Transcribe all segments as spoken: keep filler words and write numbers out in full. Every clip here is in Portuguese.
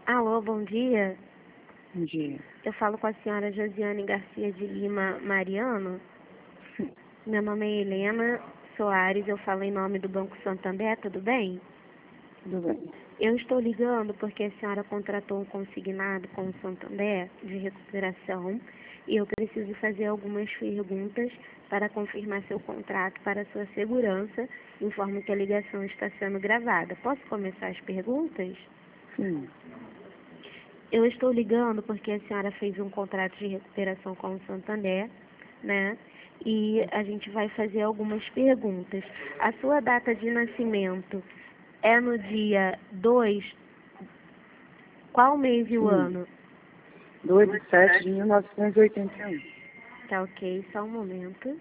Alô, bom dia. Bom dia. Eu falo com a senhora Josiane Garcia de Lima Mariano. Meu nome é Helena Soares, eu falo em nome do Banco Santander, tudo bem? Tudo bem. Eu estou ligando porque a senhora contratou um consignado com o Santander de recuperação e eu preciso fazer algumas perguntas para confirmar seu contrato para sua segurança. Informo que a ligação está sendo gravada. Posso começar as perguntas? Sim. Eu estou ligando porque a senhora fez um contrato de recuperação com o Santander, né? E a gente vai fazer algumas perguntas. A sua data de nascimento é no dia dois? Qual mês e o Sim. ano? dois de sete de mil novecentos e oitenta e um. Tá ok, só um momento.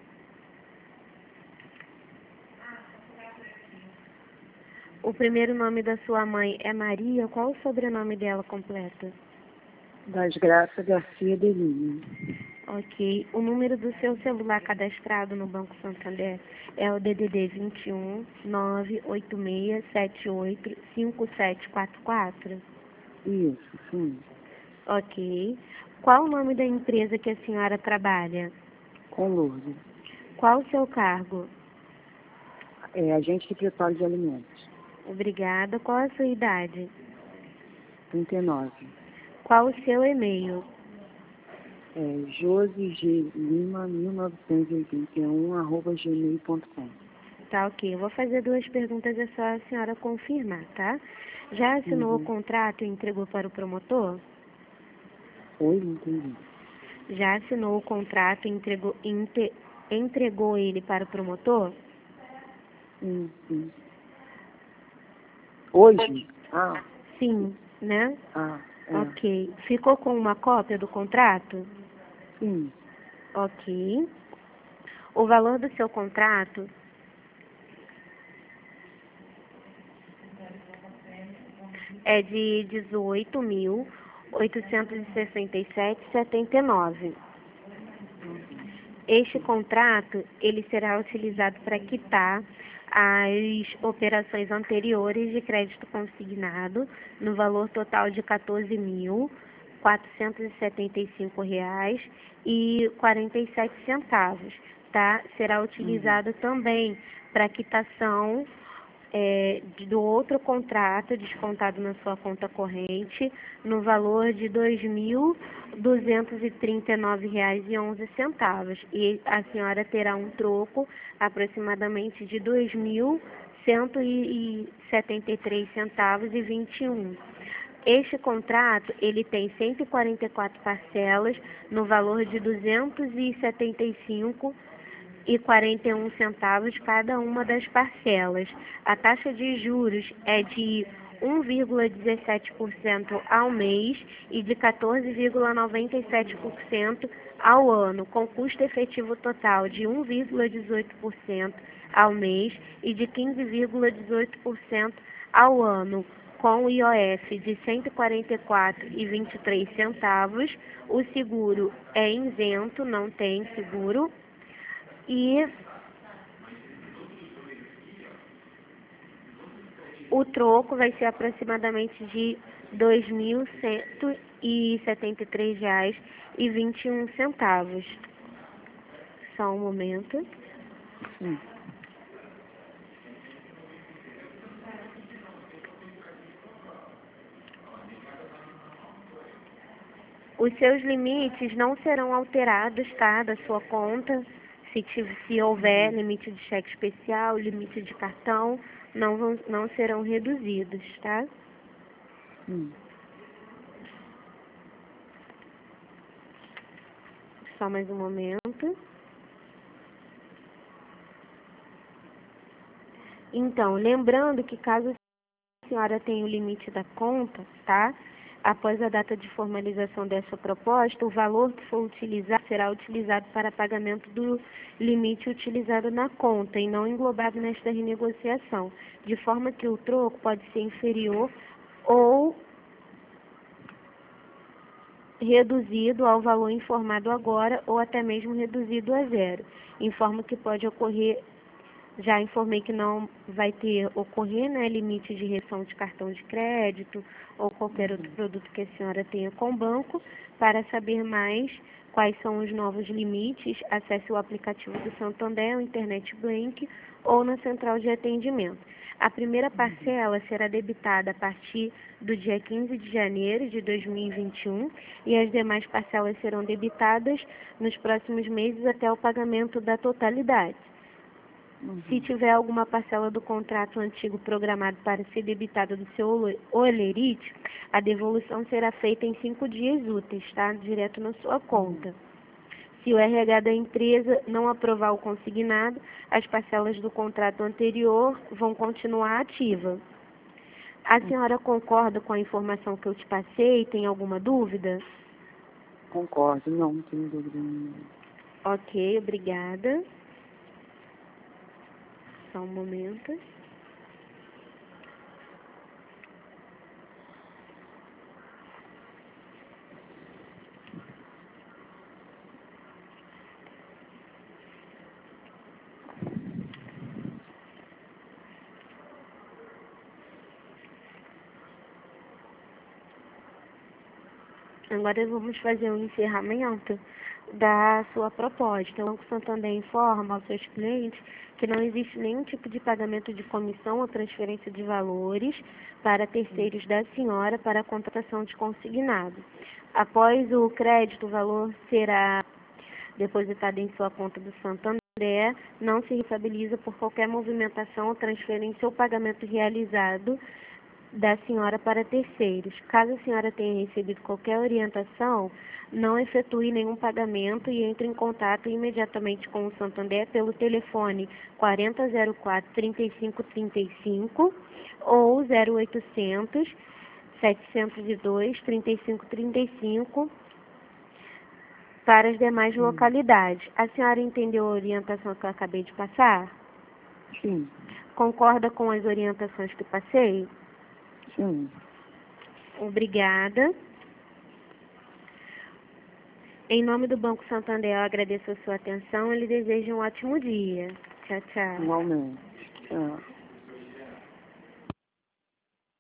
O primeiro nome da sua mãe é Maria. Qual o sobrenome dela completo? Das Graças Garcia de Lima. Ok. O número do seu celular cadastrado no Banco Santander é o D D D vinte e um, nove oito seis, sete oito, cinco sete quatro quatro? Isso, sim. Ok. Qual o nome da empresa que a senhora trabalha? Com Lourdes. Qual o seu cargo? É agente de preparo de alimentos. Obrigada. Qual a sua idade? trinta e nove. Qual o seu e-mail? É Josi G. Lima, mil novecentos e oitenta e um, arroba gmail ponto com. Tá ok. Eu vou fazer duas perguntas, é só a senhora confirmar, tá? Já assinou o Uhum. contrato e entregou para o promotor? Oi, não entendi. Já assinou o contrato e entregou, inte, entregou ele para o promotor? Sim, sim. Hoje? Ah, Sim, né? ah, é. Ok. Ficou com uma cópia do contrato? Sim. Ok. O valor do seu contrato é de dezoito mil oitocentos e sessenta e sete vírgula setenta e nove. Este contrato ele será utilizado para quitar as operações anteriores de crédito consignado no valor total de quatorze mil quatrocentos e setenta e cinco reais e quarenta e sete centavos, tá? Será Uhum. utilizado também para quitação é, do outro contrato descontado na sua conta corrente no valor de dois mil duzentos e trinta e nove reais e onze centavos e a senhora terá um troco aproximadamente de dois mil cento e setenta e três centavos e vinte e um. Este contrato ele tem cento e quarenta e quatro parcelas no valor de duzentos e setenta e cinco e quarenta e um centavos cada uma das parcelas. A taxa de juros é de um vírgula dezessete por cento ao mês e de quatorze vírgula noventa e sete por cento ao ano, com custo efetivo total de um vírgula dezoito por cento ao mês e de quinze vírgula dezoito por cento ao ano, com o I O F de cento e quarenta e quatro reais e vinte e três centavos. O seguro é isento, não tem seguro. E o troco vai ser aproximadamente de dois mil cento e setenta e três reais e vinte e um centavos. Só um momento. Sim. Os seus limites não serão alterados, tá, da sua conta. Se, tiv- se houver Uhum. limite de cheque especial, limite de cartão, não, vão, não serão reduzidos, tá? Sim. Só mais um momento. Então, lembrando que caso a senhora tenha o limite da conta, tá? Após a data de formalização dessa proposta, o valor que for utilizado será utilizado para pagamento do limite utilizado na conta e não englobado nesta renegociação, de forma que o troco pode ser inferior ou reduzido ao valor informado agora ou até mesmo reduzido a zero. Informo que pode ocorrer Já informei que não vai ter, ocorrer, né, limite de redução de cartão de crédito ou qualquer outro produto que a senhora tenha com o banco. Para saber mais quais são os novos limites, acesse o aplicativo do Santander, o Internet Bank ou na central de atendimento. A primeira parcela será debitada a partir do dia quinze de janeiro de dois mil e vinte e um e as demais parcelas serão debitadas nos próximos meses até o pagamento da totalidade. Uhum. Se tiver alguma parcela do contrato antigo programado para ser debitada do seu holerite, a devolução será feita em cinco dias úteis, tá? Direto na sua conta. Uhum. Se o R H da empresa não aprovar o consignado, as parcelas do contrato anterior vão continuar ativas. A senhora concorda com a informação que eu te passei? Tem alguma dúvida? Concordo, não, não tenho dúvida nenhuma. Ok, obrigada. Só um momento. Agora vamos fazer um encerramento da sua proposta. O Banco Santander informa aos seus clientes que não existe nenhum tipo de pagamento de comissão ou transferência de valores para terceiros da senhora para a contratação de consignado. Após o crédito, o valor será depositado em sua conta do Santander, não se responsabiliza por qualquer movimentação ou transferência ou pagamento realizado da senhora para terceiros. Caso a senhora tenha recebido qualquer orientação, não efetue nenhum pagamento e entre em contato imediatamente com o Santander pelo telefone quarenta zero quatro, trinta e cinco trinta e cinco ou zero oitocentos, setecentos e dois, trinta e cinco trinta e cinco para as demais localidades. A senhora entendeu a orientação que eu acabei de passar? Sim. Concorda com as orientações que passei? Sim. Obrigada. Em nome do Banco Santander, eu agradeço a sua atenção e lhe desejo um ótimo dia. Tchau, tchau. Igualmente. Tchau.